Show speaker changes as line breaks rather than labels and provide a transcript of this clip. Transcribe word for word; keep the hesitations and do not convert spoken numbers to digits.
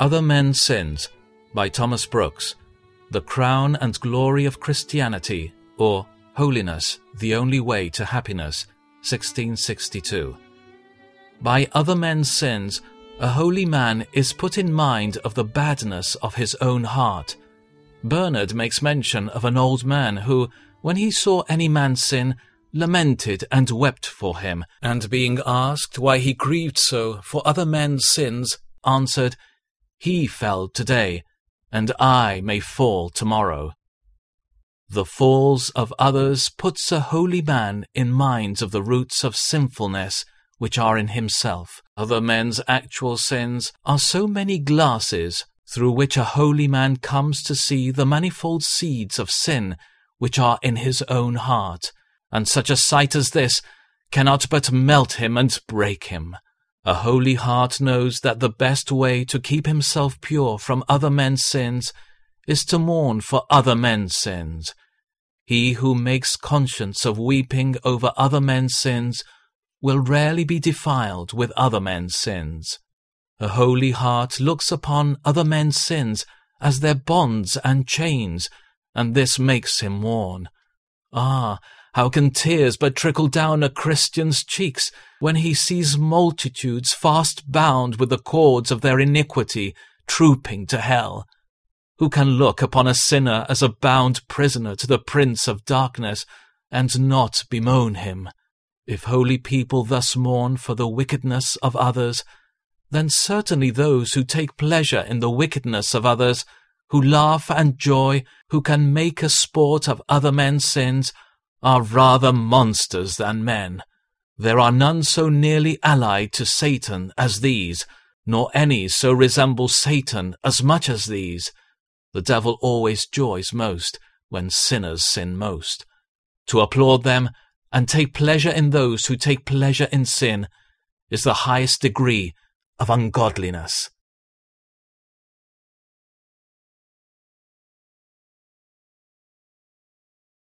Other Men's Sins by Thomas Brooks, The Crown and Glory of Christianity, or Holiness, the Only Way to Happiness, sixteen sixty-two. By other men's sins, a holy man is put in mind of the badness of his own heart. Bernard makes mention of an old man who, when he saw any man sin, lamented and wept for him, and being asked why he grieved so for other men's sins, answered, "He fell today, and I may fall tomorrow." The falls of others puts a holy man in mind of the roots of sinfulness which are in himself. Other men's actual sins are so many glasses through which a holy man comes to see the manifold seeds of sin which are in his own heart, and such a sight as this cannot but melt him and break him. A holy heart knows that the best way to keep himself pure from other men's sins is to mourn for other men's sins. He who makes conscience of weeping over other men's sins will rarely be defiled with other men's sins. A holy heart looks upon other men's sins as their bonds and chains, and this makes him mourn. Ah, how can tears but trickle down a Christian's cheeks when he sees multitudes fast bound with the cords of their iniquity trooping to hell? Who can look upon a sinner as a bound prisoner to the prince of darkness and not bemoan him? If holy people thus mourn for the wickedness of others, then certainly those who take pleasure in the wickedness of others, who laugh and joy, who can make a sport of other men's sins, are rather monsters than men. There are none so nearly allied to Satan as these, nor any so resemble Satan as much as these. The devil always joys most when sinners sin most. To applaud them and take pleasure in those who take pleasure in sin is the highest degree of ungodliness.